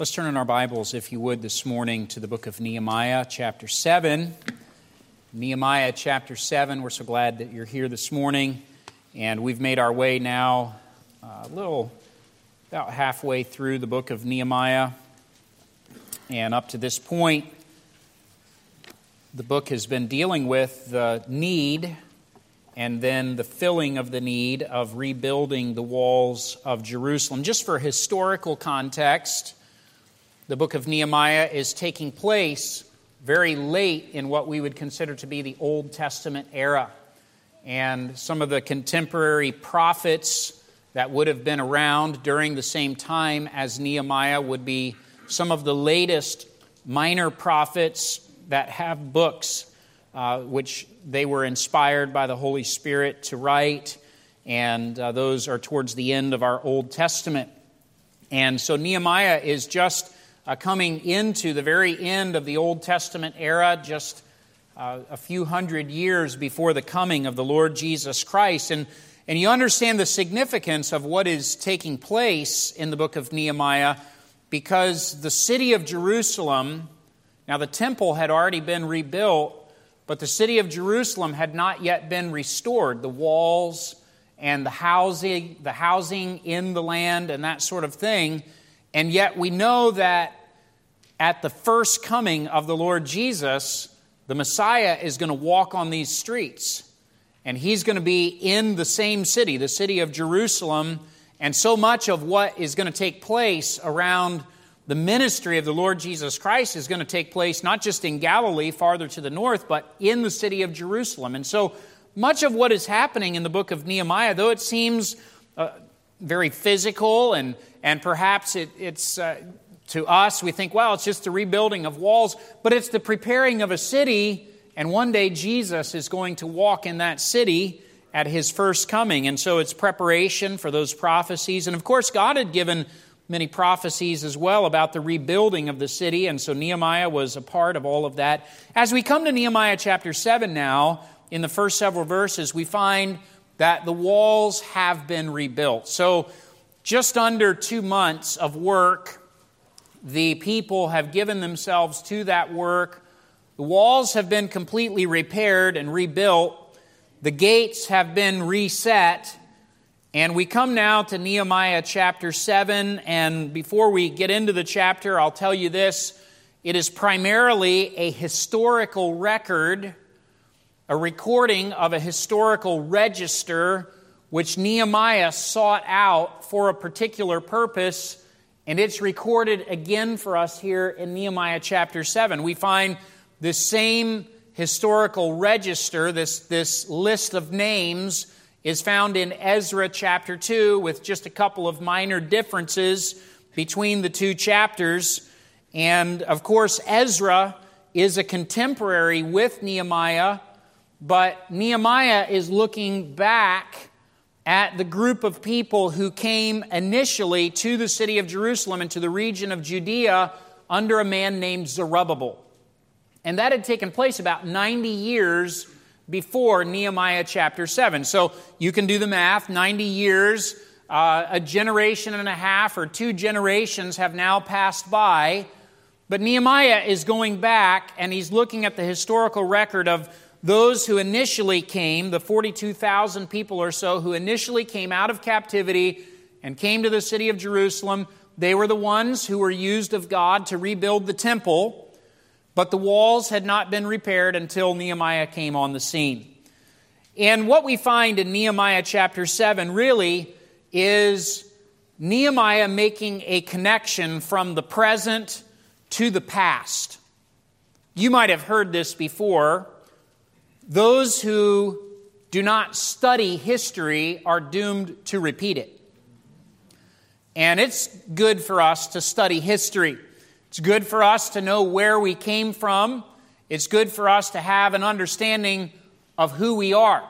Let's turn in our Bibles, if you would, this morning to the book of Nehemiah, chapter 7. Nehemiah, chapter 7. We're so glad that you're here this morning. And we've made our way now about halfway through the book of Nehemiah. And up to this point, the book has been dealing with the need and then the filling of the need of rebuilding the walls of Jerusalem. Just for historical context, the book of Nehemiah is taking place very late in what we would consider to be the Old Testament era. And some of the contemporary prophets that would have been around during the same time as Nehemiah would be some of the latest minor prophets that have books which they were inspired by the Holy Spirit to write. And those are towards the end of our Old Testament. And so Nehemiah is just coming into the very end of the Old Testament era, just a few hundred years before the coming of the Lord Jesus Christ. And you understand the significance of what is taking place in the book of Nehemiah, because the city of Jerusalem, now the temple had already been rebuilt, but the city of Jerusalem had not yet been restored. The walls and the housing in the land and that sort of thing. And yet we know that at the first coming of the Lord Jesus, the Messiah is going to walk on these streets. And he's going to be in the same city, the city of Jerusalem. And so much of what is going to take place around the ministry of the Lord Jesus Christ is going to take place not just in Galilee, farther to the north, but in the city of Jerusalem. And so much of what is happening in the book of Nehemiah, though it seems very physical and perhaps it's to us, we think, well, it's just the rebuilding of walls, but it's the preparing of a city, and one day Jesus is going to walk in that city at his first coming. And so it's preparation for those prophecies. And of course, God had given many prophecies as well about the rebuilding of the city, and so Nehemiah was a part of all of that. As we come to Nehemiah chapter 7 now, in the first several verses, we find that the walls have been rebuilt. So just under 2 months of work, the people have given themselves to that work. The walls have been completely repaired and rebuilt. The gates have been reset. And we come now to Nehemiah chapter 7. And before we get into the chapter, I'll tell you this. It is primarily a historical record, a recording of a historical register which Nehemiah sought out for a particular purpose, and it's recorded again for us here in Nehemiah chapter 7. We find this same historical register, this list of names, is found in Ezra chapter 2 with just a couple of minor differences between the two chapters. And of course, Ezra is a contemporary with Nehemiah, but Nehemiah is looking back at the group of people who came initially to the city of Jerusalem and to the region of Judea under a man named Zerubbabel. And that had taken place about 90 years before Nehemiah chapter 7. So you can do the math, 90 years, a generation and a half or 2 generations have now passed by. But Nehemiah is going back and he's looking at the historical record of those who initially came, the 42,000 people or so who initially came out of captivity and came to the city of Jerusalem. They were the ones who were used of God to rebuild the temple, but the walls had not been repaired until Nehemiah came on the scene. And what we find in Nehemiah chapter 7 really is Nehemiah making a connection from the present to the past. You might have heard this before. Those who do not study history are doomed to repeat it. And it's good for us to study history. It's good for us to know where we came from. It's good for us to have an understanding of who we are.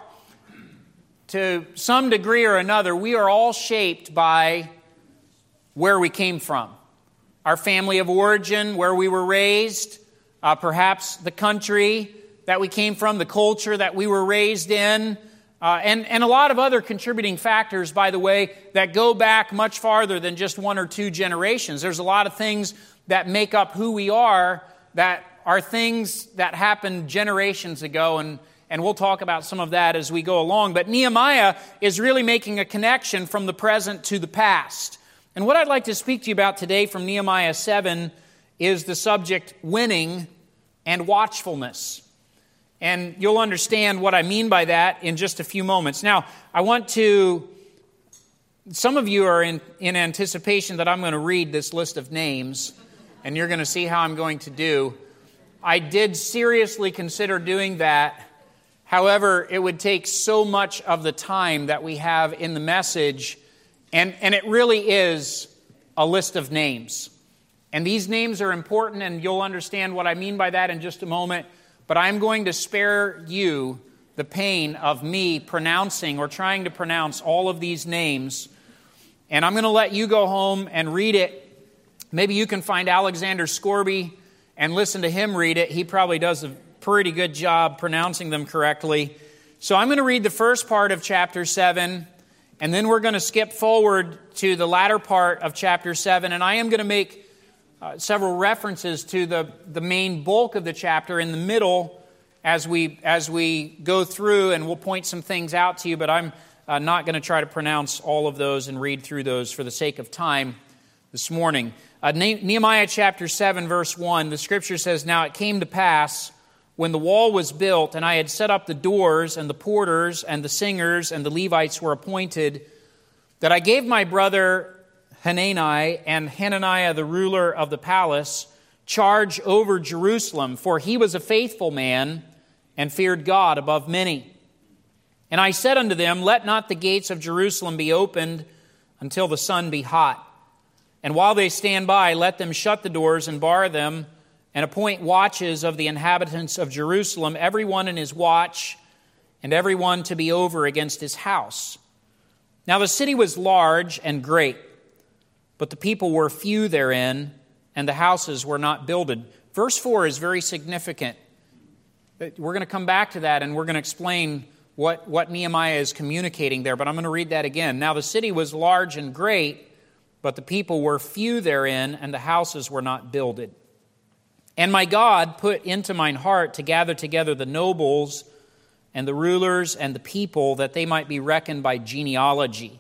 To some degree or another, we are all shaped by where we came from. Our family of origin, where we were raised, perhaps the country that we came from, the culture that we were raised in, and a lot of other contributing factors, by the way, that go back much farther than just one or two generations. There's a lot of things that make up who we are that are things that happened generations ago, and we'll talk about some of that as we go along. But Nehemiah is really making a connection from the present to the past. And what I'd like to speak to you about today from Nehemiah 7 is the subject winning and watchfulness. And you'll understand what I mean by that in just a few moments. Now, some of you are in anticipation that I'm going to read this list of names, and you're going to see how I'm going to do. I did seriously consider doing that. However, it would take so much of the time that we have in the message, and it really is a list of names. And these names are important, and you'll understand what I mean by that in just a moment. But I'm going to spare you the pain of me pronouncing or trying to pronounce all of these names. And I'm going to let you go home and read it. Maybe you can find Alexander Scorby and listen to him read it. He probably does a pretty good job pronouncing them correctly. So I'm going to read the first part of chapter 7, and then we're going to skip forward to the latter part of chapter 7, and I am going to make several references to the main bulk of the chapter in the middle as we go through, and we'll point some things out to you, but I'm not going to try to pronounce all of those and read through those for the sake of time this morning. Nehemiah chapter 7, verse 1, the scripture says, "Now it came to pass, when the wall was built, and I had set up the doors, and the porters, and the singers, and the Levites were appointed, that I gave my brother Hanani and Hananiah, the ruler of the palace, charge over Jerusalem, for he was a faithful man, and feared God above many. And I said unto them, Let not the gates of Jerusalem be opened until the sun be hot. And while they stand by, let them shut the doors and bar them, and appoint watches of the inhabitants of Jerusalem, every one in his watch, and every one to be over against his house. Now the city was large and great, but the people were few therein, and the houses were not builded." Verse 4 is very significant. We're going to come back to that, and we're going to explain what Nehemiah is communicating there, but I'm going to read that again. "Now the city was large and great, but the people were few therein, and the houses were not builded. And my God put into mine heart to gather together the nobles and the rulers and the people, that they might be reckoned by genealogy.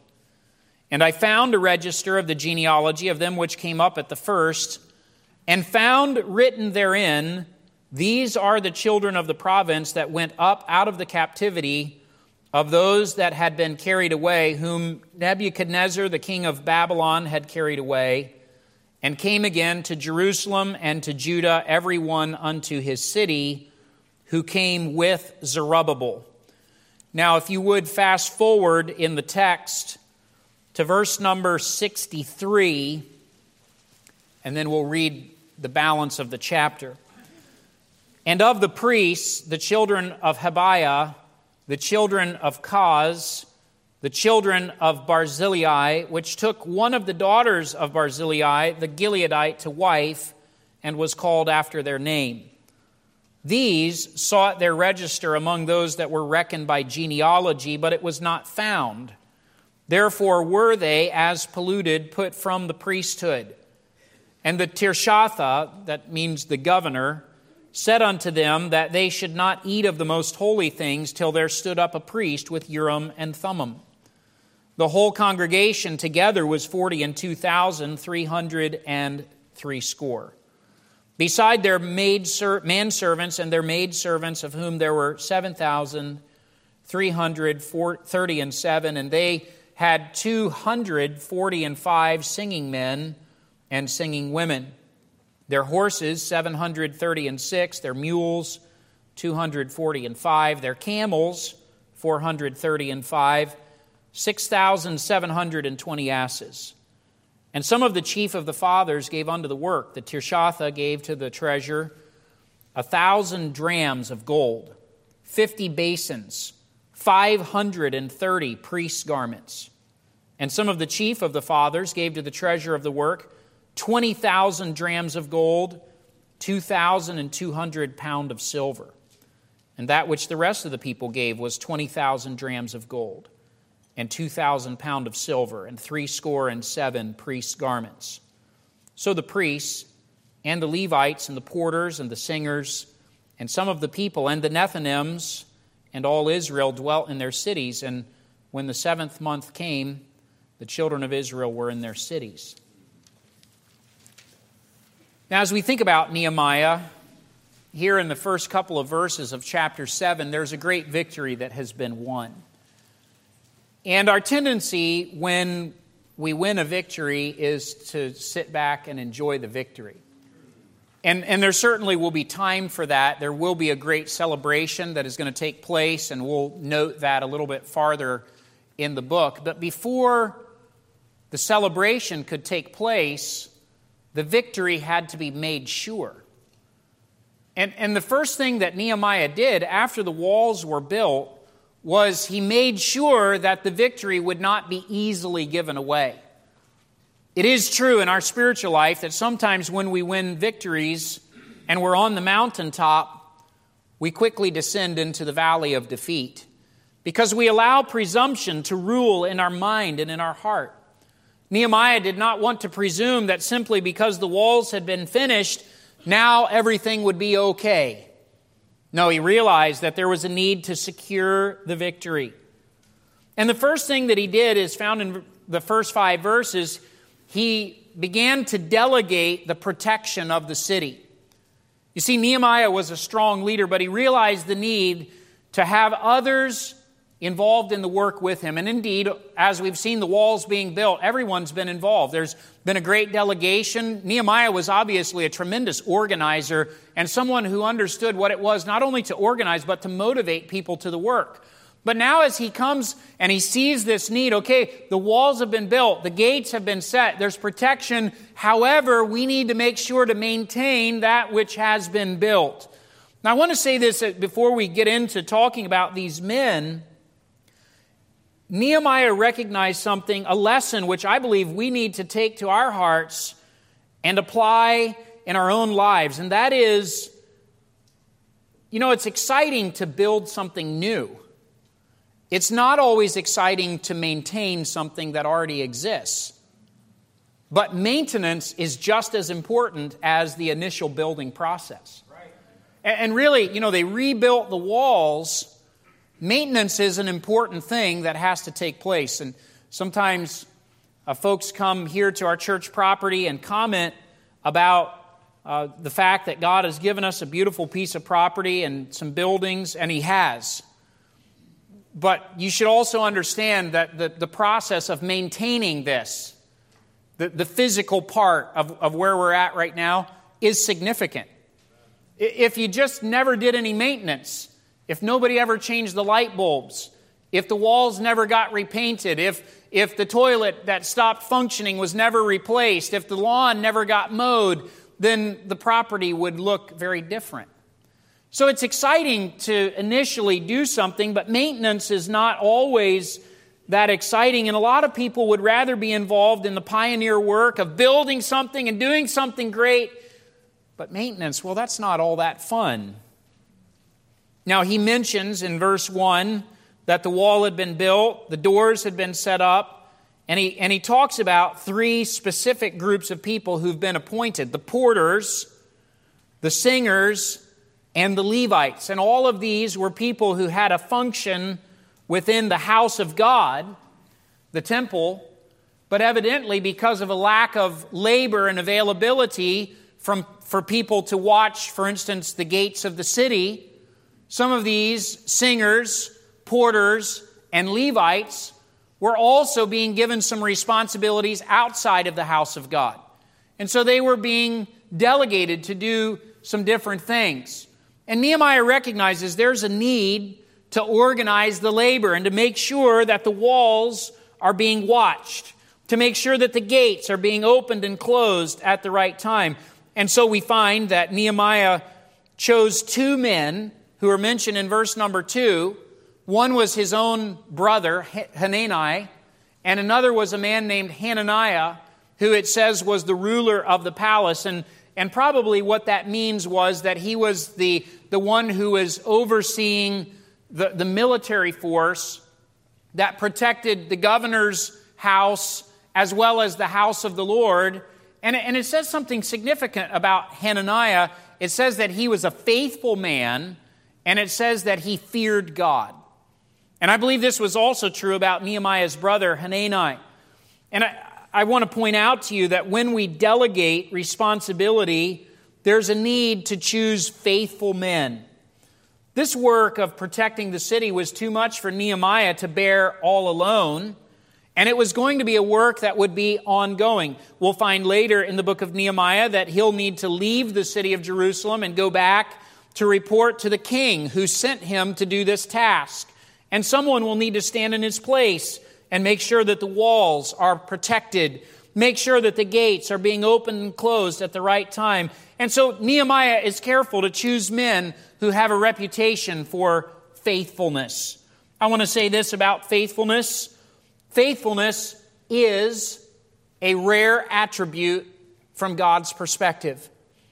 And I found a register of the genealogy of them which came up at the first, and found written therein, These are the children of the province that went up out of the captivity of those that had been carried away, whom Nebuchadnezzar, the king of Babylon, had carried away, and came again to Jerusalem and to Judah, every one unto his city, who came with Zerubbabel." Now, if you would fast forward in the text to verse number 63, and then we'll read the balance of the chapter. "And of the priests, the children of Habiah, the children of Koz, the children of Barzillai, which took one of the daughters of Barzillai, the Gileadite, to wife, and was called after their name. These sought their register among those that were reckoned by genealogy, but it was not found. Therefore were they, as polluted, put from the priesthood. And the Tirshatha," that means the governor, "said unto them that they should not eat of the most holy things till there stood up a priest with Urim and Thummim. The whole congregation together was 42,360. Beside their manservants and their maidservants, of whom there were 7,337, and they had 245 singing men and singing women. Their horses, 736, their mules, 245, their camels, 435, 6,720 asses. And some of the chief of the fathers gave unto the work. The Tirshatha gave to the treasure 1,000 drams of gold, 50 basins, 530 priests' garments. And some of the chief of the fathers gave to the treasure of the work 20,000 drams of gold, 2,200 pounds of silver. And that which the rest of the people gave was 20,000 drams of gold, and 2,000 pounds of silver, and 77 priests' garments. So the priests, and the Levites, and the porters, and the singers, and some of the people, and the Nethinims, and all Israel dwelt in their cities. And when the 7th month came, the children of Israel were in their cities. Now, as we think about Nehemiah, here in the first couple of verses of chapter 7, there's a great victory that has been won. And our tendency when we win a victory is to sit back and enjoy the victory. And there certainly will be time for that. There will be a great celebration that is going to take place, and we'll note that a little bit farther in the book. But before the celebration could take place, the victory had to be made sure. And the first thing that Nehemiah did after the walls were built was he made sure that the victory would not be easily given away. It is true in our spiritual life that sometimes when we win victories and we're on the mountaintop, we quickly descend into the valley of defeat because we allow presumption to rule in our mind and in our heart. Nehemiah did not want to presume that simply because the walls had been finished, now everything would be okay. No, he realized that there was a need to secure the victory. And the first thing that he did is found in the first 5 verses. He began to delegate the protection of the city. You see, Nehemiah was a strong leader, but he realized the need to have others involved in the work with him. And indeed, as we've seen the walls being built, everyone's been involved. There's been a great delegation. Nehemiah was obviously a tremendous organizer and someone who understood what it was not only to organize, but to motivate people to the work. But now as he comes and he sees this need, okay, the walls have been built, the gates have been set, there's protection. However, we need to make sure to maintain that which has been built. Now I want to say this before we get into talking about these men. Nehemiah recognized something, a lesson which I believe we need to take to our hearts and apply in our own lives. And that is, it's exciting to build something new. It's not always exciting to maintain something that already exists. But maintenance is just as important as the initial building process. Right. And really, they rebuilt the walls. Maintenance is an important thing that has to take place. And sometimes folks come here to our church property and comment about the fact that God has given us a beautiful piece of property and some buildings, and He has. But you should also understand that the process of maintaining this, the physical part of where we're at right now, is significant. If you just never did any maintenance, if nobody ever changed the light bulbs, if the walls never got repainted, if the toilet that stopped functioning was never replaced, if the lawn never got mowed, then the property would look very different. So it's exciting to initially do something, but maintenance is not always that exciting. And a lot of people would rather be involved in the pioneer work of building something and doing something great. But maintenance, well, that's not all that fun. Now, he mentions in verse 1 that the wall had been built, the doors had been set up, and he talks about 3 specific groups of people who've been appointed: the porters, the singers, and the Levites. And all of these were people who had a function within the house of God, the temple, but evidently because of a lack of labor and availability for people to watch, for instance, the gates of the city, some of these singers, porters, and Levites were also being given some responsibilities outside of the house of God. And so they were being delegated to do some different things. And Nehemiah recognizes there's a need to organize the labor and to make sure that the walls are being watched, to make sure that the gates are being opened and closed at the right time. And so we find that Nehemiah chose 2 men who are mentioned in verse number 2. One was his own brother, Hanani, and another was a man named Hananiah, who it says was the ruler of the palace. And And probably what that means was that he was the one who was overseeing the military force that protected the governor's house as well as the house of the Lord. And it says something significant about Hananiah. It says that he was a faithful man, and it says that he feared God. And I believe this was also true about Nehemiah's brother, Hanani. And I want to point out to you that when we delegate responsibility, there's a need to choose faithful men. This work of protecting the city was too much for Nehemiah to bear all alone, and it was going to be a work that would be ongoing. We'll find later in the book of Nehemiah that he'll need to leave the city of Jerusalem and go back to report to the king who sent him to do this task. And someone will need to stand in his place and make sure that the walls are protected, make sure that the gates are being opened and closed at the right time. And so Nehemiah is careful to choose men who have a reputation for faithfulness. I want to say this about faithfulness. Faithfulness is a rare attribute from God's perspective.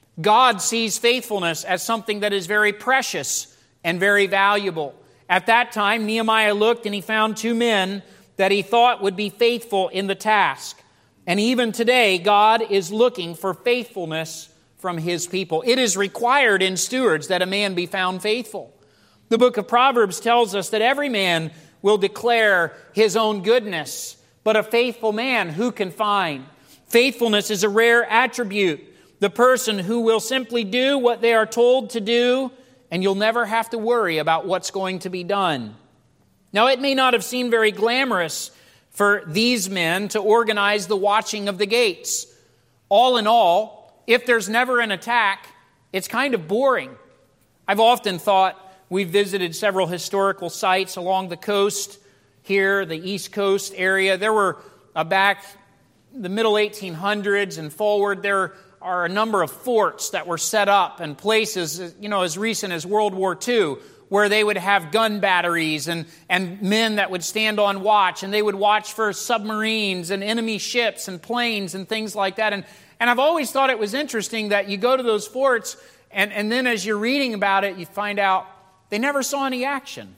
God sees faithfulness as something that is very precious and very valuable. At that time, Nehemiah looked and he found two men that he thought would be faithful in the task. And even today, God is looking for faithfulness from His people. It is required in stewards that a man be found faithful. The book of Proverbs tells us that every man will declare his own goodness, but a faithful man who can find? Faithfulness is a rare attribute. The person who will simply do what they are told to do, and you'll never have to worry about what's going to be done. Now, it may not have seemed very glamorous for these men to organize the watching of the gates. All in all, if there's never an attack, it's kind of boring. I've often thought, we've visited several historical sites along the coast here, the East Coast area. There were, back the middle 1800s and forward, there are a number of forts that were set up and places, as recent as World War II, where they would have gun batteries and men that would stand on watch, and they would watch for submarines and enemy ships and planes and things like that. And I've always thought it was interesting that you go to those forts, and then as you're reading about it, you find out they never saw any action.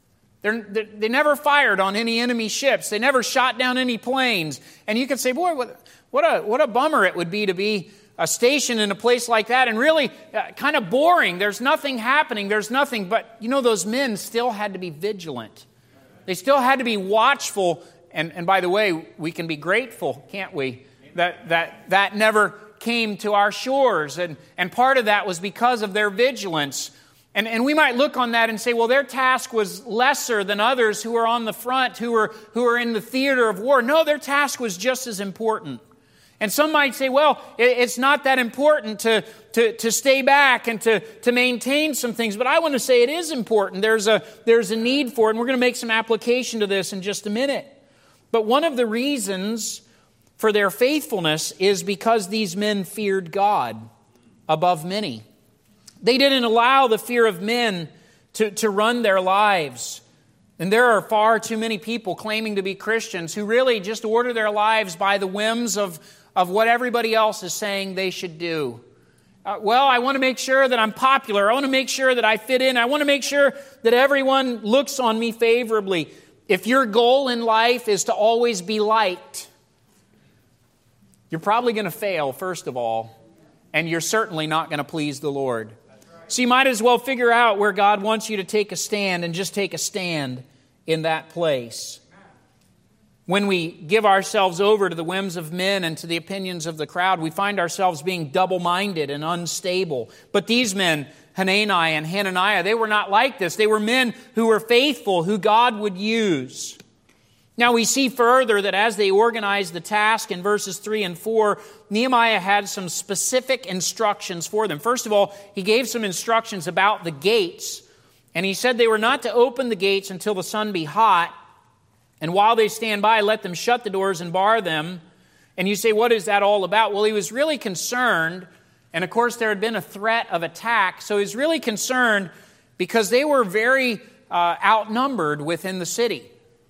They never fired on any enemy ships. They never shot down any planes. And you could say, boy, what a bummer it would be to be stationed in a place like that, and really kind of boring. There's nothing happening. There's nothing. But, those men still had to be vigilant. They still had to be watchful. And by the way, we can be grateful, can't we, that never came to our shores. And part of that was because of their vigilance. And we might look on that and say, well, their task was lesser than others who were on the front, who were in the theater of war. No, their task was just as important. And some might say, well, it's not that important to stay back and to maintain some things. But I want to say it is important. There's a need for it, and we're going to make some application to this in just a minute. But one of the reasons for their faithfulness is because these men feared God above many. They didn't allow the fear of men to run their lives. And there are far too many people claiming to be Christians who really just order their lives by the whims of what everybody else is saying they should do. I want to make sure that I'm popular. I want to make sure that I fit in. I want to make sure that everyone looks on me favorably. If your goal in life is to always be liked, you're probably going to fail, first of all, and you're certainly not going to please the Lord. So you might as well figure out where God wants you to take a stand and just take a stand in that place. When we give ourselves over to the whims of men and to the opinions of the crowd, we find ourselves being double-minded and unstable. But these men, Hanani and Hananiah, they were not like this. They were men who were faithful, who God would use. Now we see further that as they organized the task in verses 3 and 4, Nehemiah had some specific instructions for them. First of all, he gave some instructions about the gates. And he said they were not to open the gates until the sun be hot. And while they stand by, let them shut the doors and bar them. And you say, what is that all about? Well, he was really concerned. And of course, there had been a threat of attack. So he was really concerned because they were very outnumbered within the city.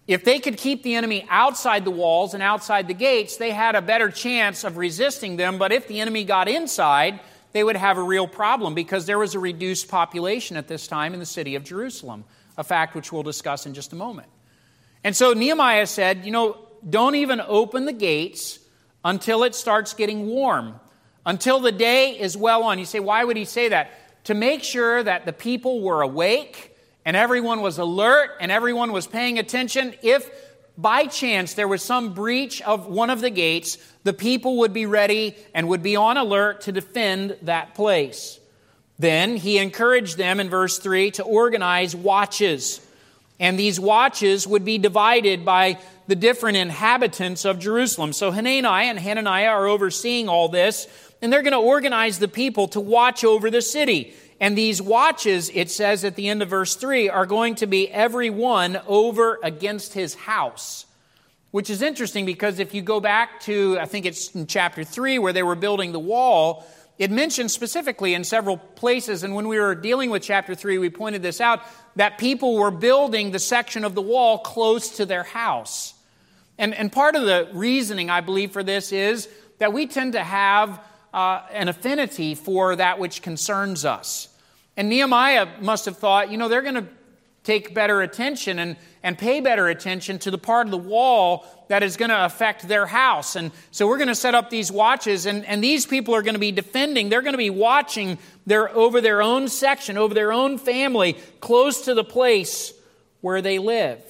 If they could keep the enemy outside the walls and outside the gates, they had a better chance of resisting them. But if the enemy got inside, they would have a real problem because there was a reduced population at this time in the city of Jerusalem, a fact which we'll discuss in just a moment. And so Nehemiah said, don't even open the gates until it starts getting warm, until the day is well on. You say, why would he say that? To make sure that the people were awake and everyone was alert and everyone was paying attention. If by chance there was some breach of one of the gates, the people would be ready and would be on alert to defend that place. Then he encouraged them in verse 3 to organize watches. And these watches would be divided by the different inhabitants of Jerusalem. So Hanani and Hananiah are overseeing all this, and they're going to organize the people to watch over the city. And these watches, it says at the end of verse 3, are going to be every one over against his house. Which is interesting because if you go back to, I think it's in chapter 3 where they were building the wall, it mentions specifically in several places, and when we were dealing with chapter 3, we pointed this out, that people were building the section of the wall close to their house. And part of the reasoning, I believe, for this is that we tend to have an affinity for that which concerns us. And Nehemiah must have thought, they're going to take better attention and pay better attention to the part of the wall that is going to affect their house. And so we're going to set up these watches, and these people are going to be defending. They're going to be watching over their own section, over their own family, close to the place where they live.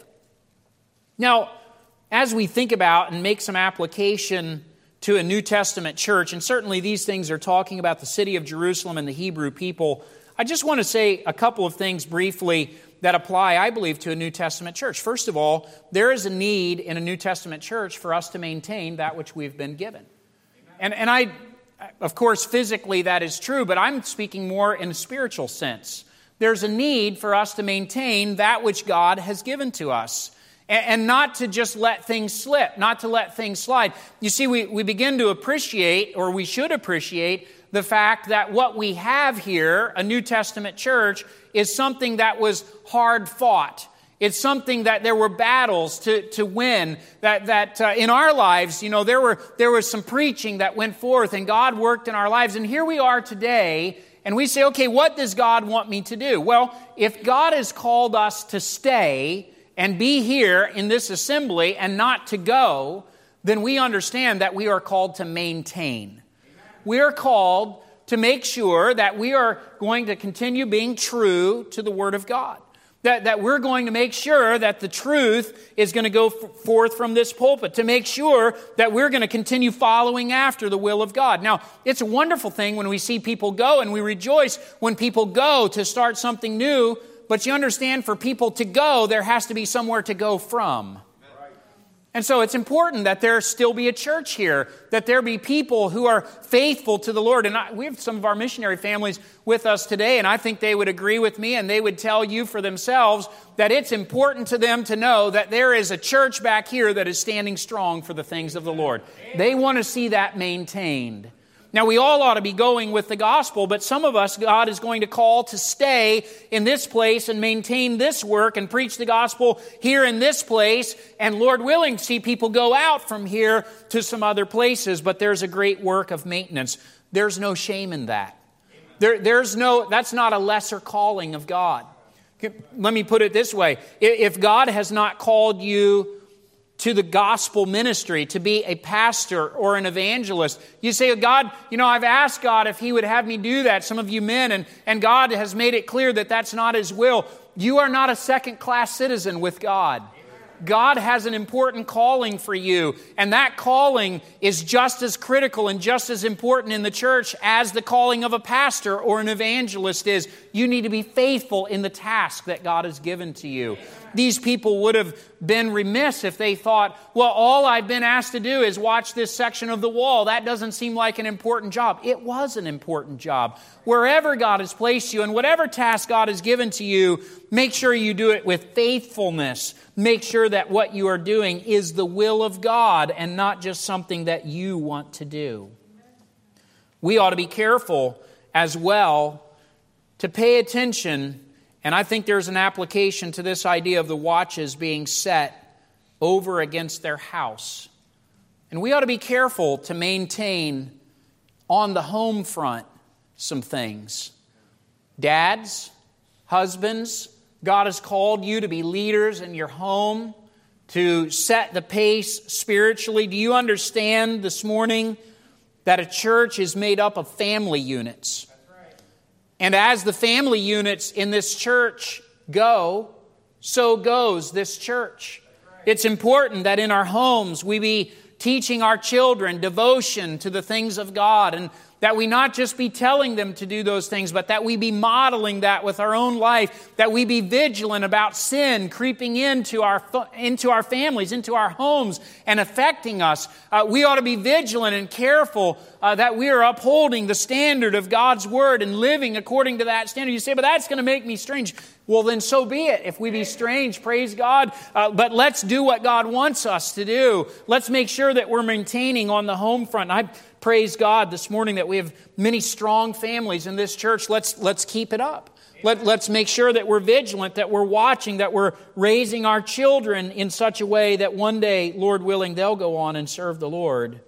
Now, as we think about and make some application to a New Testament church, and certainly these things are talking about the city of Jerusalem and the Hebrew people, I just want to say a couple of things briefly that apply, I believe, to a New Testament church. First of all, there is a need in a New Testament church for us to maintain that which we've been given. And I, of course, physically that is true, but I'm speaking more in a spiritual sense. There's a need for us to maintain that which God has given to us. And not to just let things slip, not to let things slide. You see, we begin to appreciate, or we should appreciate, the fact that what we have here, a New Testament church, is something that was hard fought. It's something that there were battles to win. That in our lives, there was some preaching that went forth, and God worked in our lives. And here we are today, and we say, okay, what does God want me to do? Well, if God has called us to stay and be here in this assembly and not to go, then we understand that we are called to maintain. We are called to make sure that we are going to continue being true to the Word of God. That we're going to make sure that the truth is going to go forth from this pulpit, to make sure that we're going to continue following after the will of God. Now, it's a wonderful thing when we see people go, and we rejoice when people go to start something new. But you understand, for people to go, there has to be somewhere to go from. And so it's important that there still be a church here, that there be people who are faithful to the Lord. And we have some of our missionary families with us today, and I think they would agree with me, and they would tell you for themselves that it's important to them to know that there is a church back here that is standing strong for the things of the Lord. They want to see that maintained. Now, we all ought to be going with the gospel, but some of us, God is going to call to stay in this place and maintain this work and preach the gospel here in this place. And Lord willing, see people go out from here to some other places, but there's a great work of maintenance. There's no shame in that. That's not a lesser calling of God. Let me put it this way. If God has not called you to the gospel ministry, to be a pastor or an evangelist, you say, God, I've asked God if He would have me do that, some of you men, and God has made it clear that that's not His will. You are not a second-class citizen with God. God has an important calling for you, and that calling is just as critical and just as important in the church as the calling of a pastor or an evangelist is. You need to be faithful in the task that God has given to you. These people would have been remiss if they thought, well, all I've been asked to do is watch this section of the wall. That doesn't seem like an important job. It was an important job. Wherever God has placed you and whatever task God has given to you, make sure you do it with faithfulness. Make sure that what you are doing is the will of God and not just something that you want to do. We ought to be careful as well to pay attention. And I think there's an application to this idea of the watches being set over against their house. And we ought to be careful to maintain on the home front some things. Dads, husbands, God has called you to be leaders in your home, to set the pace spiritually. Do you understand this morning that a church is made up of family units? And as the family units in this church go, so goes this church. It's important that in our homes we be teaching our children devotion to the things of God, and that we not just be telling them to do those things, but that we be modeling that with our own life, that we be vigilant about sin creeping into our families, into our homes, and affecting us. We ought to be vigilant and careful that we are upholding the standard of God's Word and living according to that standard. You say, but that's going to make me strange. Well, then so be it. If we be strange, praise God. But let's do what God wants us to do. Let's make sure that we're maintaining on the home front. I praise God this morning that we have many strong families in this church. Let's keep it up. Let's make sure that we're vigilant, that we're watching, that we're raising our children in such a way that one day, Lord willing, they'll go on and serve the Lord.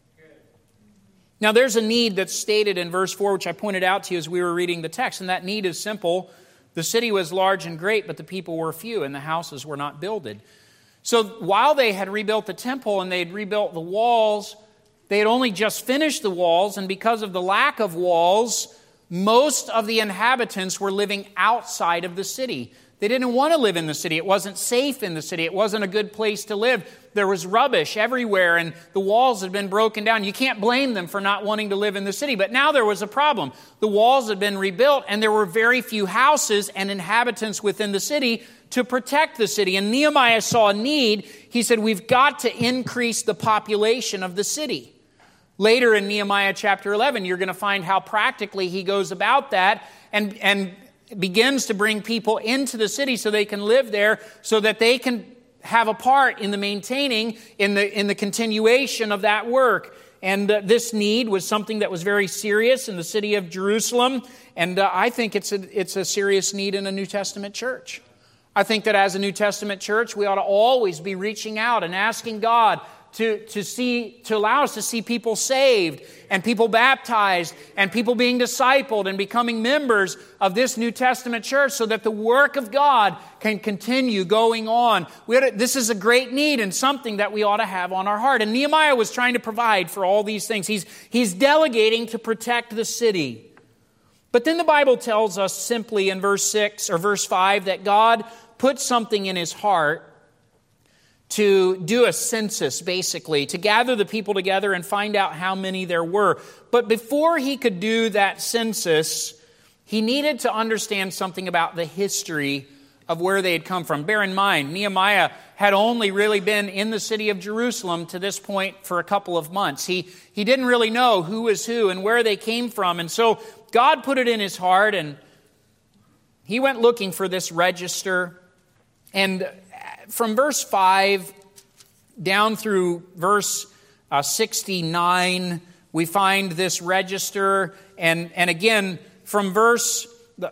Now, there's a need that's stated in verse 4, which I pointed out to you as we were reading the text, and that need is simple. The city was large and great, but the people were few, and the houses were not builded. So while they had rebuilt the temple and they had rebuilt the walls, they had only just finished the walls, and because of the lack of walls, most of the inhabitants were living outside of the city. They didn't want to live in the city. It wasn't safe in the city. It wasn't a good place to live. There was rubbish everywhere, and the walls had been broken down. You can't blame them for not wanting to live in the city. But now there was a problem. The walls had been rebuilt, and there were very few houses and inhabitants within the city to protect the city. And Nehemiah saw a need. He said, we've got to increase the population of the city. Later in Nehemiah chapter 11, you're going to find how practically he goes about that and begins to bring people into the city so they can live there, so that they can have a part in the maintaining, in the continuation of that work. And this need was something that was very serious in the city of Jerusalem. And I think it's a serious need in a New Testament church. I think that as a New Testament church, we ought to always be reaching out and asking God to allow us to see people saved and people baptized and people being discipled and becoming members of this New Testament church, so that the work of God can continue going on. This is a great need and something that we ought to have on our heart. And Nehemiah was trying to provide for all these things. He's delegating to protect the city. But then the Bible tells us simply in verse 6 or verse 5 that God put something in his heart to do a census, basically, to gather the people together and find out how many there were. But before he could do that census, he needed to understand something about the history of where they had come from. Bear in mind, Nehemiah had only really been in the city of Jerusalem to this point for a couple of months. He didn't really know who was who and where they came from. And so God put it in his heart, and he went looking for this register. And from verse 5 down through verse 69, we find this register. And again, from verse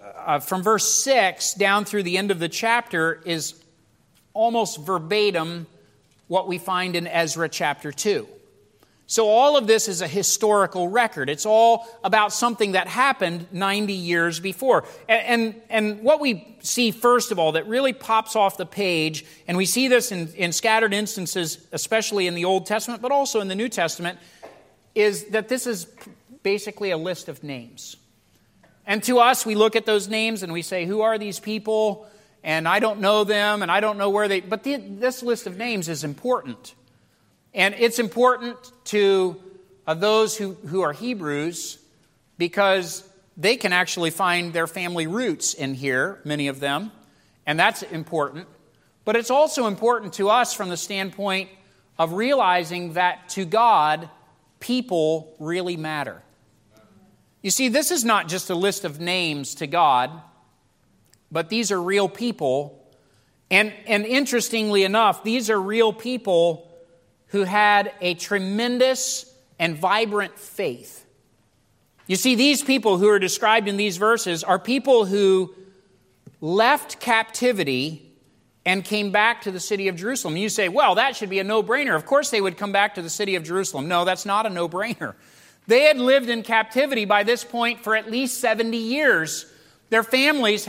6 down through the end of the chapter is almost verbatim what we find in Ezra chapter 2. So all of this is a historical record. It's all about something that happened 90 years before. And what we see, first of all, that really pops off the page, and we see this in scattered instances, especially in the Old Testament, but also in the New Testament, is that this is basically a list of names. And to us, we look at those names and we say, who are these people? And I don't know them, and I don't know where they... But this list of names is important. And it's important to those who are Hebrews, because they can actually find their family roots in here, many of them, and that's important. But it's also important to us from the standpoint of realizing that to God, people really matter. You see, this is not just a list of names to God, but these are real people. And interestingly enough, these are real people who had a tremendous and vibrant faith. You see, these people who are described in these verses are people who left captivity and came back to the city of Jerusalem. You say, well, that should be a no-brainer. Of course they would come back to the city of Jerusalem. No, that's not a no-brainer. They had lived in captivity by this point for at least 70 years. Their families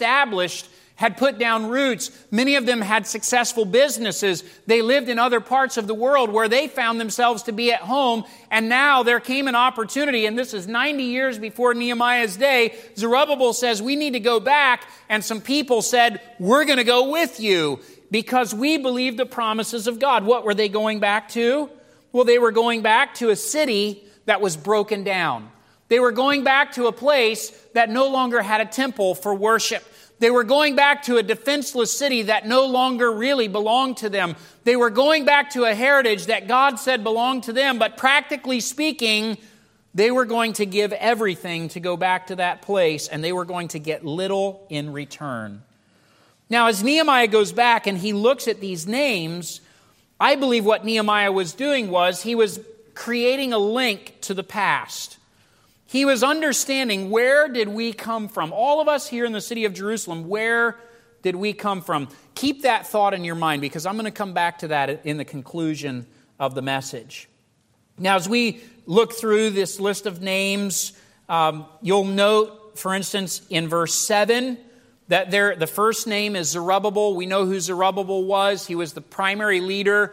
had put down roots. Many of them had successful businesses. They lived in other parts of the world where they found themselves to be at home. And now there came an opportunity, and this is 90 years before Nehemiah's day. Zerubbabel says, we need to go back. And some people said, we're going to go with you because we believe the promises of God. What were they going back to? Well, they were going back to a city that was broken down. They were going back to a place that no longer had a temple for worship. They were going back to a defenseless city that no longer really belonged to them. They were going back to a heritage that God said belonged to them, but practically speaking, they were going to give everything to go back to that place, and they were going to get little in return. Now, as Nehemiah goes back and he looks at these names, I believe what Nehemiah was doing was he was creating a link to the past. He was understanding, where did we come from? All of us here in the city of Jerusalem, where did we come from? Keep that thought in your mind, because I'm going to come back to that in the conclusion of the message. Now, as we look through this list of names, you'll note, for instance, in verse 7, that the first name is Zerubbabel. We know who Zerubbabel was. He was the primary leader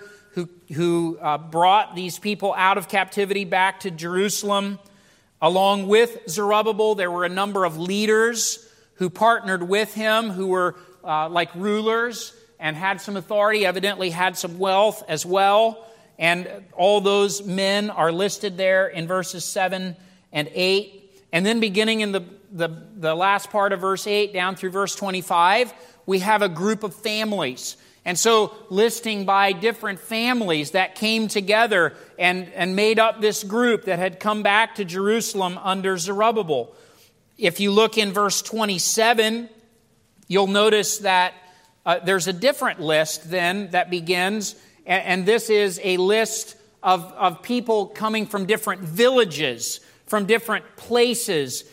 who brought these people out of captivity back to Jerusalem. Along with Zerubbabel, there were a number of leaders who partnered with him, who were like rulers and had some authority, evidently had some wealth as well. And all those men are listed there in verses 7 and 8. And then beginning in the last part of verse 8 down through verse 25, we have a group of families. And so listing by different families that came together and made up this group that had come back to Jerusalem under Zerubbabel. If you look in verse 27, you'll notice that there's a different list then that begins, and this is a list of people coming from different villages, from different places.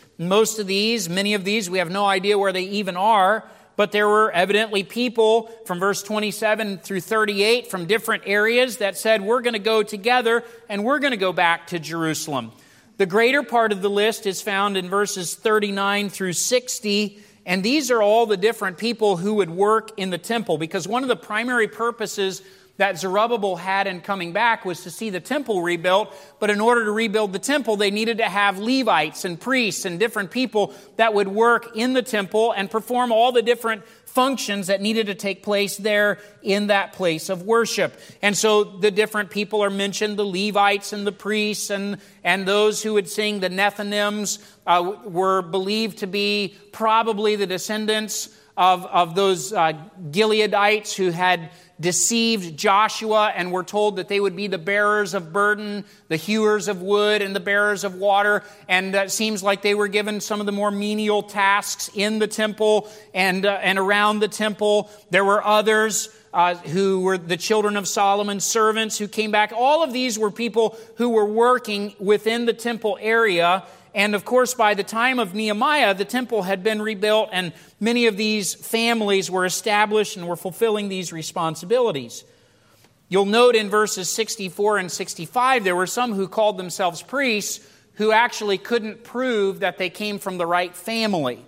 Many of these, we have no idea where they even are. But there were evidently people from verse 27 through 38 from different areas that said, we're going to go together and we're going to go back to Jerusalem. The greater part of the list is found in verses 39 through 60. And these are all the different people who would work in the temple. Because one of the primary purposes that Zerubbabel had in coming back was to see the temple rebuilt. But in order to rebuild the temple, they needed to have Levites and priests and different people that would work in the temple and perform all the different functions that needed to take place there in that place of worship. And so the different people are mentioned, the Levites and the priests and those who would sing the Nethinims were believed to be probably the descendants of those Gileadites who had deceived Joshua and were told that they would be the bearers of burden, the hewers of wood, and the bearers of water. And it seems like they were given some of the more menial tasks in the temple and around the temple. There were others who were the children of Solomon's servants who came back. All of these were people who were working within the temple area. And of course, by the time of Nehemiah, the temple had been rebuilt and many of these families were established and were fulfilling these responsibilities. You'll note in verses 64 and 65, there were some who called themselves priests who actually couldn't prove that they came from the right family.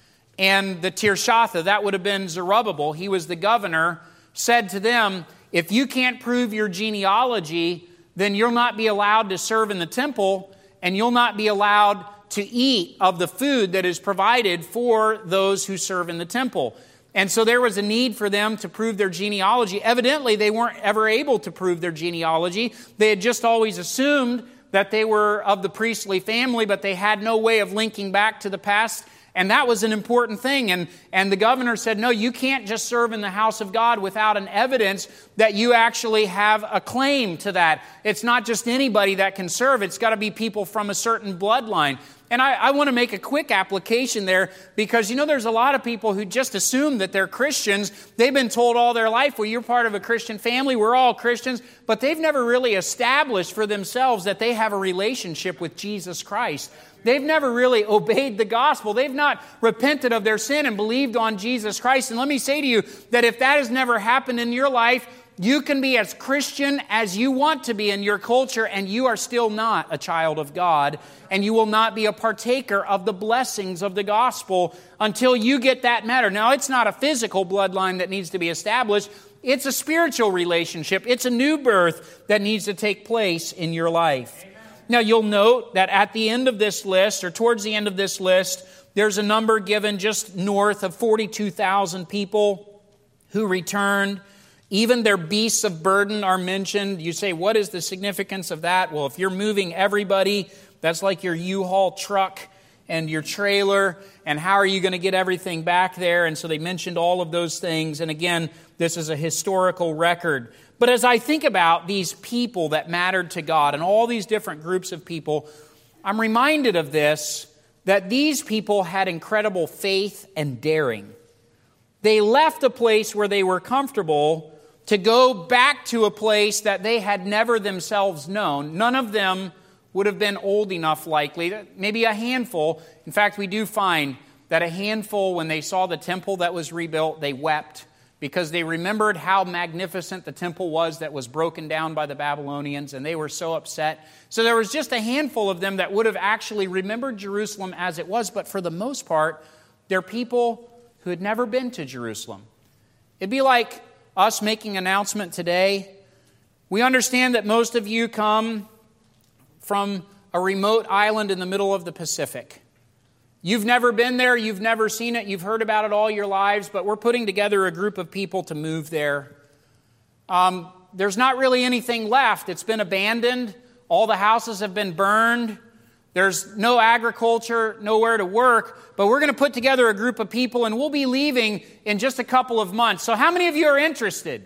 And the Tirshatha, that would have been Zerubbabel, he was the governor, said to them, if you can't prove your genealogy, then you'll not be allowed to serve in the temple, and you'll not be allowed to eat of the food that is provided for those who serve in the temple. And so there was a need for them to prove their genealogy. Evidently, they weren't ever able to prove their genealogy. They had just always assumed that they were of the priestly family, but they had no way of linking back to the past. And that was an important thing. And the governor said, no, you can't just serve in the house of God without an evidence that you actually have a claim to that. It's not just anybody that can serve. It's got to be people from a certain bloodline. And I want to make a quick application there because, there's a lot of people who just assume that they're Christians. They've been told all their life, well, you're part of a Christian family. We're all Christians. But they've never really established for themselves that they have a relationship with Jesus Christ. They've never really obeyed the gospel. They've not repented of their sin and believed on Jesus Christ. And let me say to you that if that has never happened in your life, you can be as Christian as you want to be in your culture, and you are still not a child of God, and you will not be a partaker of the blessings of the gospel until you get that matter. Now, it's not a physical bloodline that needs to be established. It's a spiritual relationship. It's a new birth that needs to take place in your life. Amen. Now, you'll note that at the end of this list, or towards the end of this list, there's a number given just north of 42,000 people who returned. Even their beasts of burden are mentioned. You say, what is the significance of that? Well, if you're moving everybody, that's like your U-Haul truck and your trailer, and how are you going to get everything back there? And so they mentioned all of those things. And again, this is a historical record. But as I think about these people that mattered to God and all these different groups of people, I'm reminded of this, that these people had incredible faith and daring. They left a place where they were comfortable to go back to a place that they had never themselves known. None of them would have been old enough, likely, maybe a handful. In fact, we do find that a handful, when they saw the temple that was rebuilt, they wept because they remembered how magnificent the temple was that was broken down by the Babylonians, and they were so upset. So there was just a handful of them that would have actually remembered Jerusalem as it was, but for the most part, they're people who had never been to Jerusalem. It'd be like us making an announcement today. We understand that most of you come from a remote island in the middle of the Pacific. You've never been there, you've never seen it, you've heard about it all your lives, but we're putting together a group of people to move there. There's not really anything left. It's been abandoned. All the houses have been burned. There's no agriculture, nowhere to work, but we're going to put together a group of people and we'll be leaving in just a couple of months. So how many of you are interested?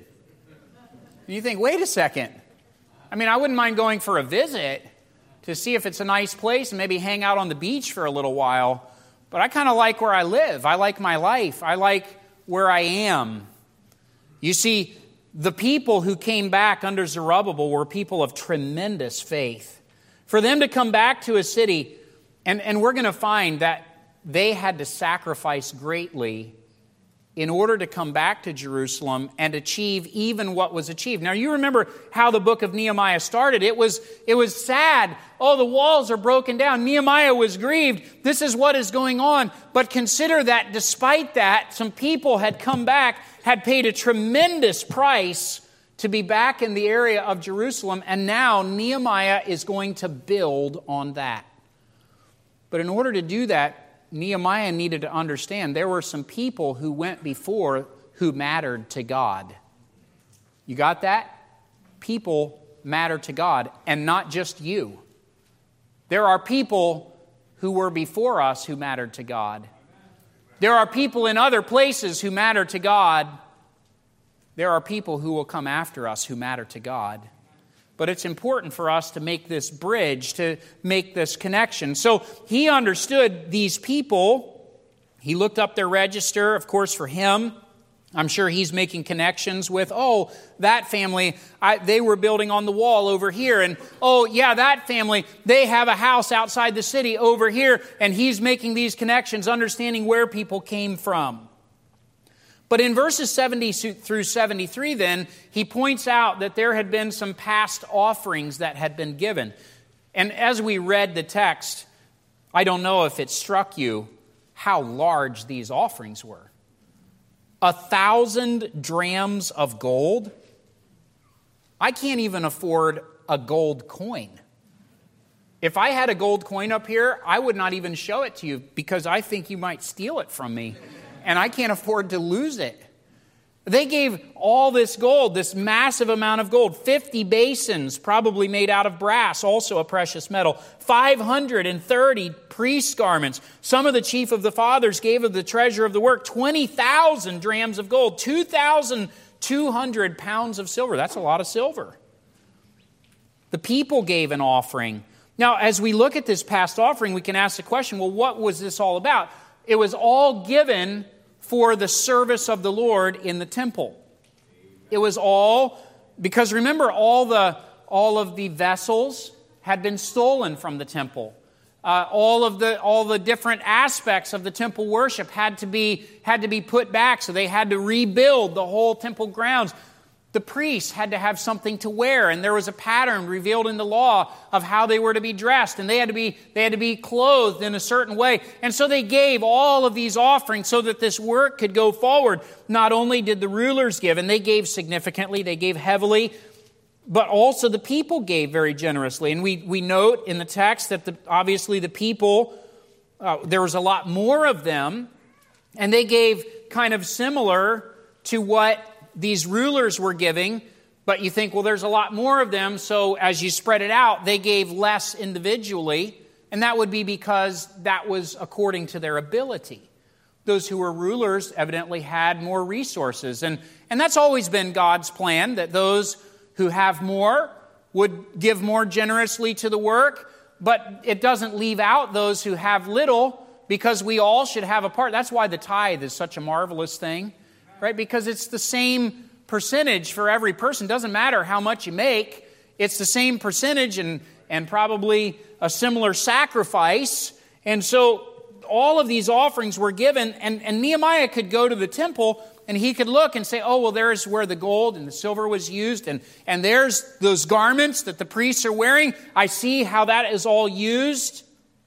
And you think, wait a second. I mean, I wouldn't mind going for a visit to see if it's a nice place and maybe hang out on the beach for a little while, but I kind of like where I live. I like my life. I like where I am. You see, the people who came back under Zerubbabel were people of tremendous faith. For them to come back to a city, and we're going to find that they had to sacrifice greatly in order to come back to Jerusalem and achieve even what was achieved. Now, you remember how the book of Nehemiah started. It was sad. Oh, the walls are broken down. Nehemiah was grieved. This is what is going on. But consider that despite that, some people had come back, had paid a tremendous price to be back in the area of Jerusalem, and now Nehemiah is going to build on that. But in order to do that, Nehemiah needed to understand there were some people who went before who mattered to God. You got that? People matter to God, and not just you. There are people who were before us who mattered to God. There are people in other places who matter to God. There are people who will come after us who matter to God. But it's important for us to make this bridge, to make this connection. So he understood these people. He looked up their register, of course, for him. I'm sure he's making connections with, oh, that family, they were building on the wall over here. And, oh, yeah, that family, they have a house outside the city over here. And he's making these connections, understanding where people came from. But in verses 70 through 73, then, he points out that there had been some past offerings that had been given. And as we read the text, I don't know if it struck you how large these offerings were. 1,000 drams of gold? I can't even afford a gold coin. If I had a gold coin up here, I would not even show it to you because I think you might steal it from me. And I can't afford to lose it. They gave all this gold, this massive amount of gold, 50 basins, probably made out of brass, also a precious metal, 530 priest garments. Some of the chief of the fathers gave of the treasure of the work 20,000 drams of gold, 2,200 pounds of silver. That's a lot of silver. The people gave an offering. Now, as we look at this past offering, we can ask the question, well, what was this all about? It was all given for the service of the Lord in the temple. It was all, because remember, all of the vessels had been stolen from the temple. All the different aspects of the temple worship had to be put back, so they had to rebuild the whole temple grounds. The priests had to have something to wear, and there was a pattern revealed in the law of how they were to be dressed, and they had to be clothed in a certain way. And so they gave all of these offerings so that this work could go forward. Not only did the rulers give, and they gave significantly, they gave heavily, but also the people gave very generously. And we note in the text that obviously the people, there was a lot more of them, and they gave kind of similar to what these rulers were giving, but you think, well, there's a lot more of them, so as you spread it out, they gave less individually, and that would be because that was according to their ability. Those who were rulers evidently had more resources, and that's always been God's plan, that those who have more would give more generously to the work, but it doesn't leave out those who have little, because we all should have a part. That's why the tithe is such a marvelous thing. Right? Because it's the same percentage for every person. Doesn't matter how much you make. It's the same percentage and probably a similar sacrifice. And so all of these offerings were given, and Nehemiah could go to the temple and he could look and say, oh, well, there's where the gold and the silver was used, and there's those garments that the priests are wearing. I see how that is all used.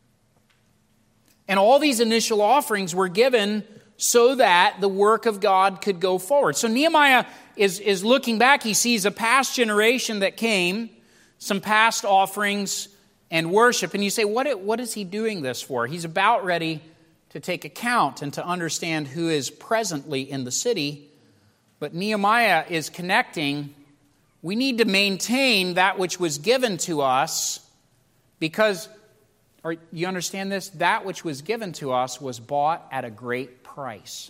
And all these initial offerings were given so that the work of God could go forward. So Nehemiah is looking back. He sees a past generation that came, some past offerings and worship. And you say, what is he doing this for? He's about ready to take account and to understand who is presently in the city. But Nehemiah is connecting. We need to maintain that which was given to us because, or you understand this? That which was given to us was bought at a great price.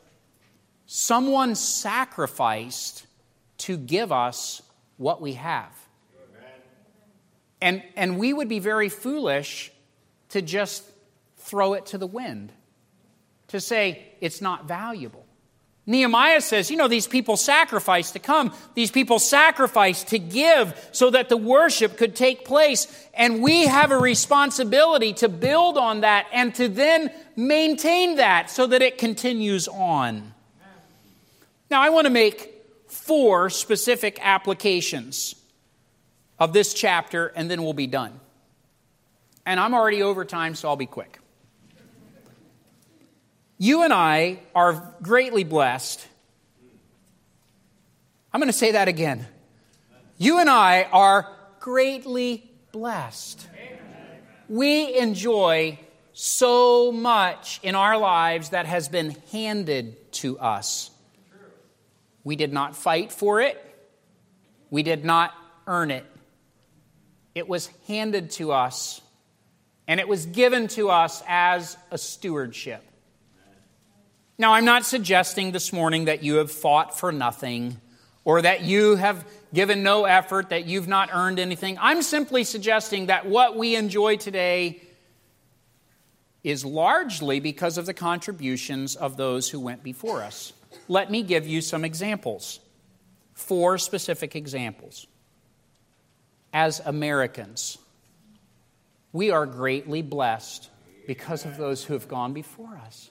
Someone sacrificed to give us what we have. And we would be very foolish to just throw it to the wind, to say it's not valuable. Nehemiah says, these people sacrificed to come. These people sacrificed to give so that the worship could take place. And we have a responsibility to build on that and to then maintain that so that it continues on. Now, I want to make 4 specific applications of this chapter, and then we'll be done. And I'm already over time, so I'll be quick. You and I are greatly blessed. I'm going to say that again. You and I are greatly blessed. We enjoy so much in our lives that has been handed to us. We did not fight for it. We did not earn it. It was handed to us, and it was given to us as a stewardship. Now, I'm not suggesting this morning that you have fought for nothing or that you have given no effort, that you've not earned anything. I'm simply suggesting that what we enjoy today is largely because of the contributions of those who went before us. Let me give you some examples, 4 specific examples. As Americans, we are greatly blessed because of those who have gone before us.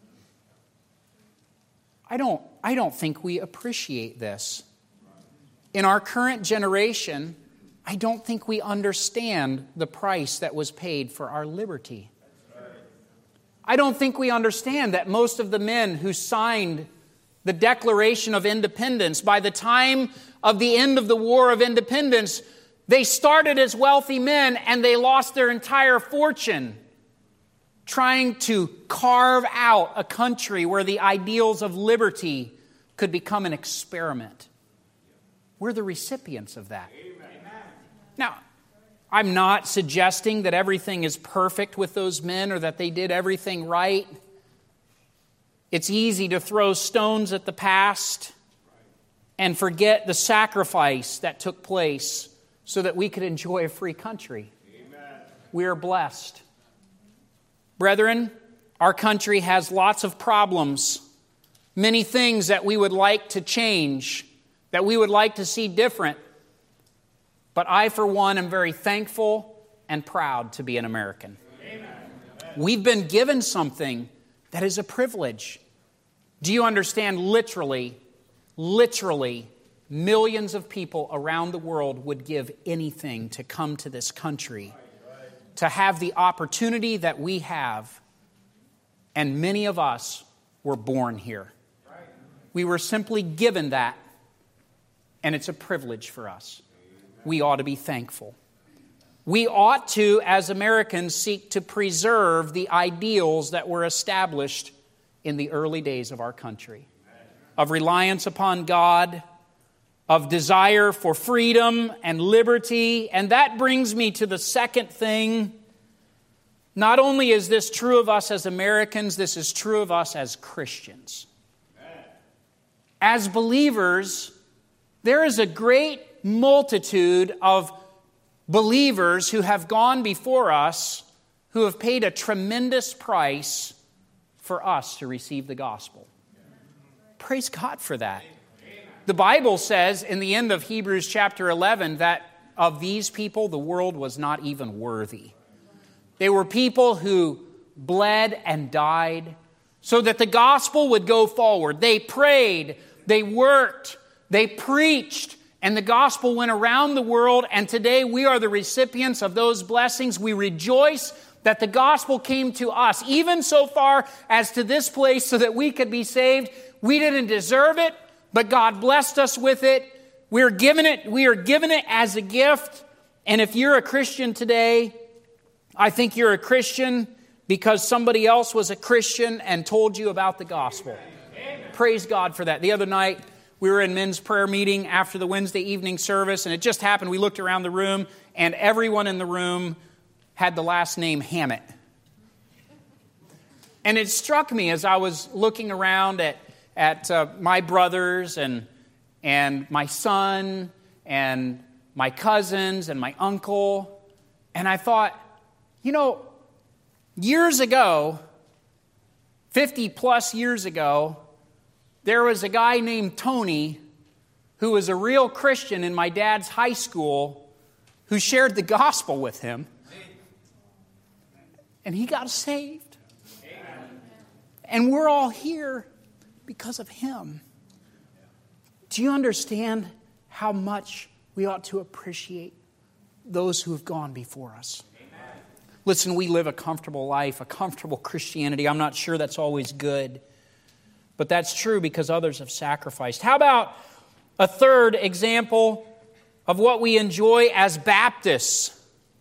I don't think we appreciate this. In our current generation, I don't think we understand the price that was paid for our liberty. I don't think we understand that most of the men who signed the Declaration of Independence, by the time of the end of the War of Independence, they started as wealthy men and they lost their entire fortune trying to carve out a country where the ideals of liberty could become an experiment. We're the recipients of that. Amen. Now, I'm not suggesting that everything is perfect with those men or that they did everything right. It's easy to throw stones at the past and forget the sacrifice that took place so that we could enjoy a free country. Amen. We are blessed. Brethren, our country has lots of problems, many things that we would like to change, that we would like to see different. But I, for one, am very thankful and proud to be an American. We've been given something that is a privilege. Do you understand? Literally, millions of people around the world would give anything to come to this country, to have the opportunity that we have. And many of us were born here. We were simply given that, and it's a privilege for us. We ought to be thankful. We ought to, as Americans, seek to preserve the ideals that were established in the early days of our country, of reliance upon God, of desire for freedom and liberty. And that brings me to the second thing. Not only is this true of us as Americans, this is true of us as Christians. As believers, there is a great multitude of believers who have gone before us, who have paid a tremendous price for us to receive the gospel. Praise God for that. The Bible says in the end of Hebrews chapter 11 that of these people the world was not even worthy. They were people who bled and died so that the gospel would go forward. They prayed, they worked, they preached, and the gospel went around the world, and today we are the recipients of those blessings. We rejoice that the gospel came to us, even so far as to this place so that we could be saved. We didn't deserve it, but God blessed us with it. We are given it as a gift. And if you're a Christian today, I think you're a Christian because somebody else was a Christian and told you about the gospel. Amen. Praise God for that. The other night, we were in men's prayer meeting after the Wednesday evening service, and it just happened. We looked around the room, and everyone in the room had the last name Hammett. And it struck me as I was looking around at my brothers and my son and my cousins and my uncle, and I thought, years ago, 50 plus years ago, there was a guy named Tony who was a real Christian in my dad's high school who shared the gospel with him. And he got saved. And we're all here because of him. Do you understand how much we ought to appreciate those who have gone before us? Listen, we live a comfortable life, a comfortable Christianity. I'm not sure that's always good. But that's true because others have sacrificed. How about a third example of what we enjoy as Baptists?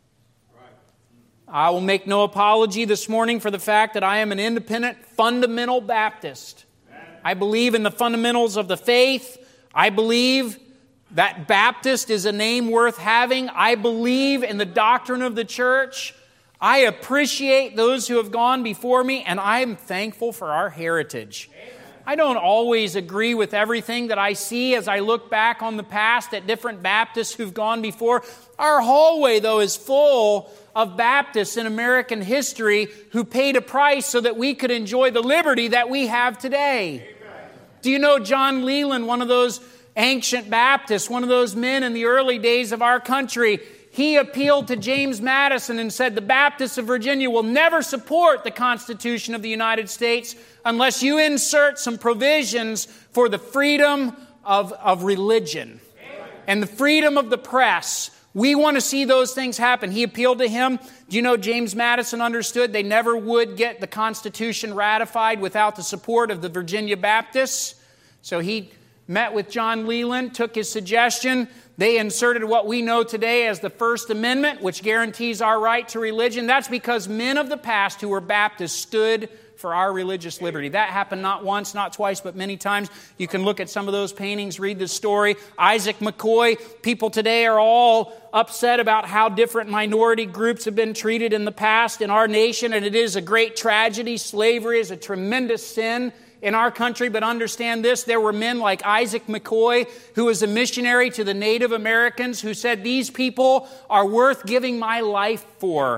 I will make no apology this morning for the fact that I am an independent, fundamental Baptist. I believe in the fundamentals of the faith. I believe that Baptist is a name worth having. I believe in the doctrine of the church. I appreciate those who have gone before me, and I am thankful for our heritage. I don't always agree with everything that I see as I look back on the past at different Baptists who've gone before. Our hallway, though, is full of Baptists in American history who paid a price so that we could enjoy the liberty that we have today. Do you know John Leland, one of those ancient Baptists, one of those men in the early days of our country? He appealed to James Madison and said, the Baptists of Virginia will never support the Constitution of the United States unless you insert some provisions for the freedom of religion and the freedom of the press. We want to see those things happen. He appealed to him. Do you know James Madison understood they never would get the Constitution ratified without the support of the Virginia Baptists? So he met with John Leland, took his suggestion. They inserted what we know today as the First Amendment, which guarantees our right to religion. That's because men of the past who were Baptists stood for our religious liberty. That happened not once, not twice, but many times. You can look at some of those paintings, read the story. Isaac McCoy. People today are all upset about how different minority groups have been treated in the past in our nation, and it is a great tragedy. Slavery is a tremendous sin in our country, but understand this, there were men like Isaac McCoy, who was a missionary to the Native Americans, who said, these people are worth giving my life for.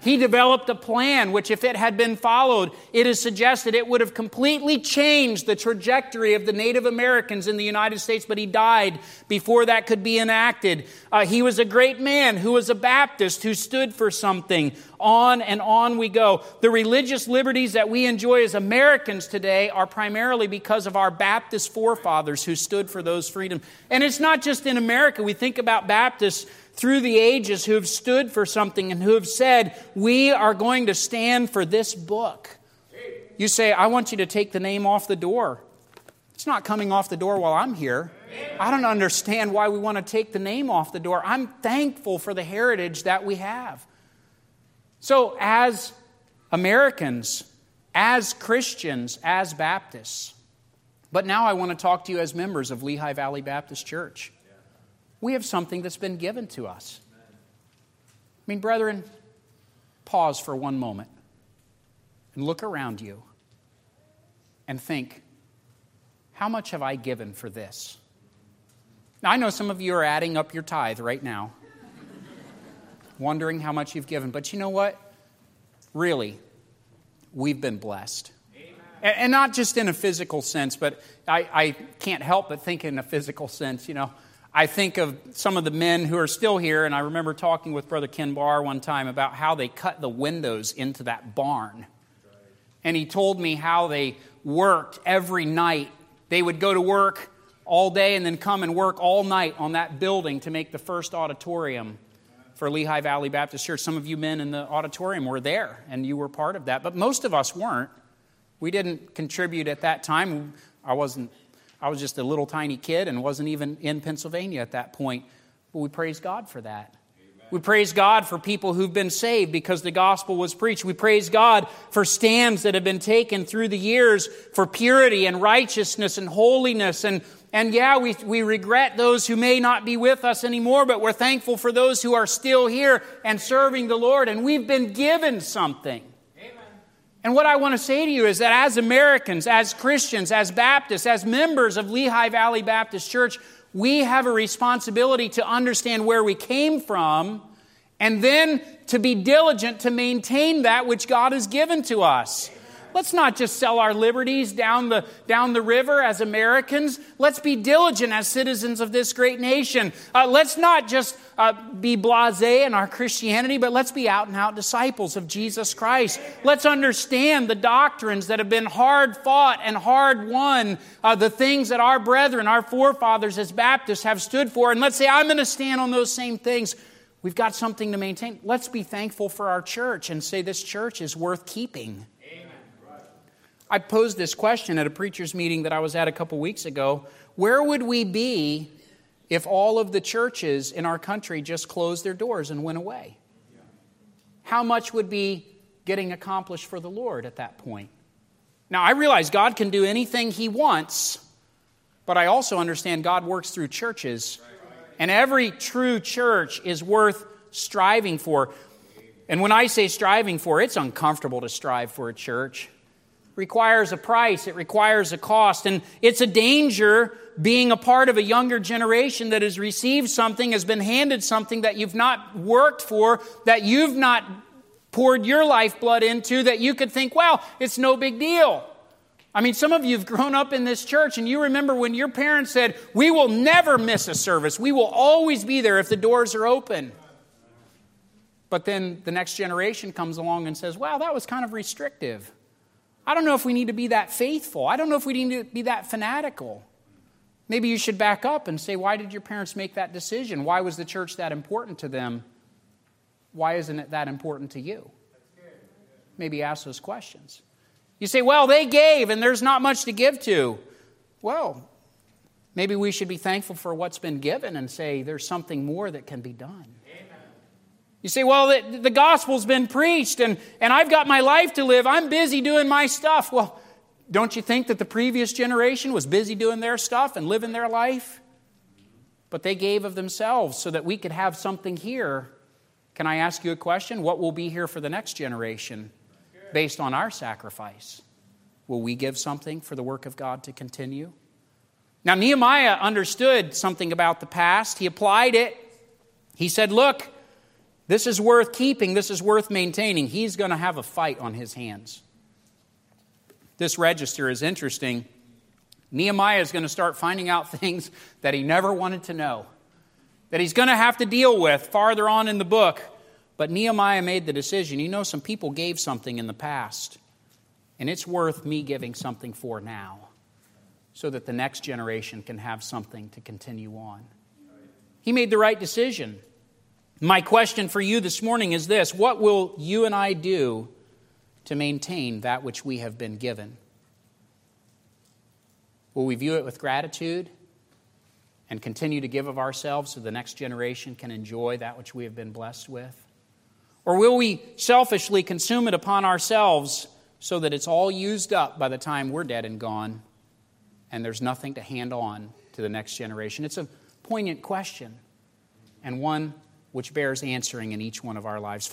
He developed a plan which, if it had been followed, it is suggested it would have completely changed the trajectory of the Native Americans in the United States, but he died before that could be enacted. He was a great man who was a Baptist who stood for something. On and on we go. The religious liberties that we enjoy as Americans today are primarily because of our Baptist forefathers who stood for those freedoms. And it's not just in America. We think about Baptists through the ages who have stood for something and who have said, we are going to stand for this book. You say, I want you to take the name off the door. It's not coming off the door while I'm here. I don't understand why we want to take the name off the door. I'm thankful for the heritage that we have. So as Americans, as Christians, as Baptists, but now I want to talk to you as members of Lehigh Valley Baptist Church. We have something that's been given to us. I mean, brethren, pause for one moment and look around you and think, how much have I given for this? Now, I know some of you are adding up your tithe right now, wondering how much you've given. But you know what? Really, we've been blessed. And not just in a physical sense, but I can't help but think in a physical sense, you know. I think of some of the men who are still here, and I remember talking with Brother Ken Barr one time about how they cut the windows into that barn. And he told me how they worked every night. They would go to work all day and then come and work all night on that building to make the first auditorium for Lehigh Valley Baptist Church. Some of you men in the auditorium were there, and you were part of that. But most of us weren't. We didn't contribute at that time. I was just a little tiny kid and wasn't even in Pennsylvania at that point. But we praise God for that. Amen. We praise God for people who've been saved because the gospel was preached. We praise God for stands that have been taken through the years for purity and righteousness and holiness. And yeah, we regret those who may not be with us anymore, but we're thankful for those who are still here and serving the Lord. And we've been given something. And what I want to say to you is that as Americans, as Christians, as Baptists, as members of Lehigh Valley Baptist Church, we have a responsibility to understand where we came from and then to be diligent to maintain that which God has given to us. Let's not just sell our liberties down the river as Americans. Let's be diligent as citizens of this great nation. Let's not just be blasé in our Christianity, but let's be out and out disciples of Jesus Christ. Let's understand the doctrines that have been hard fought and hard won, the things that our brethren, our forefathers as Baptists have stood for. And let's say, I'm going to stand on those same things. We've got something to maintain. Let's be thankful for our church and say this church is worth keeping. I posed this question at a preacher's meeting that I was at a couple weeks ago. Where would we be if all of the churches in our country just closed their doors and went away? How much would be getting accomplished for the Lord at that point? Now, I realize God can do anything He wants, but I also understand God works through churches, and every true church is worth striving for. And when I say striving for, it's uncomfortable to strive for a church. Requires a price, it requires a cost, and it's a danger being a part of a younger generation that has received something, has been handed something that you've not worked for, that you've not poured your lifeblood into, that you could think, well, it's no big deal. I mean, some of you have grown up in this church, and you remember when your parents said, we will never miss a service, we will always be there if the doors are open. But then the next generation comes along and says, wow, that was kind of restrictive. I don't know if we need to be that faithful. I don't know if we need to be that fanatical. Maybe you should back up and say, why did your parents make that decision? Why was the church that important to them? Why isn't it that important to you? Maybe ask those questions. You say, well, they gave and there's not much to give to. Well, maybe we should be thankful for what's been given and say there's something more that can be done. You say, well, the gospel's been preached and I've got my life to live. I'm busy doing my stuff. Well, don't you think that the previous generation was busy doing their stuff and living their life? But they gave of themselves so that we could have something here. Can I ask you a question? What will be here for the next generation based on our sacrifice? Will we give something for the work of God to continue? Now, Nehemiah understood something about the past. He applied it. He said, look, This is worth keeping. This is worth maintaining. He's going to have a fight on his hands. This register is interesting. Nehemiah is going to start finding out things that he never wanted to know, that he's going to have to deal with farther on in the book. But Nehemiah made the decision. Some people gave something in the past, and it's worth me giving something for now, so that the next generation can have something to continue on. He made the right decision. My question for you this morning is this: what will you and I do to maintain that which we have been given? Will we view it with gratitude and continue to give of ourselves so the next generation can enjoy that which we have been blessed with? Or will we selfishly consume it upon ourselves so that it's all used up by the time we're dead and gone and there's nothing to hand on to the next generation? It's a poignant question, and one which bears answering in each one of our lives.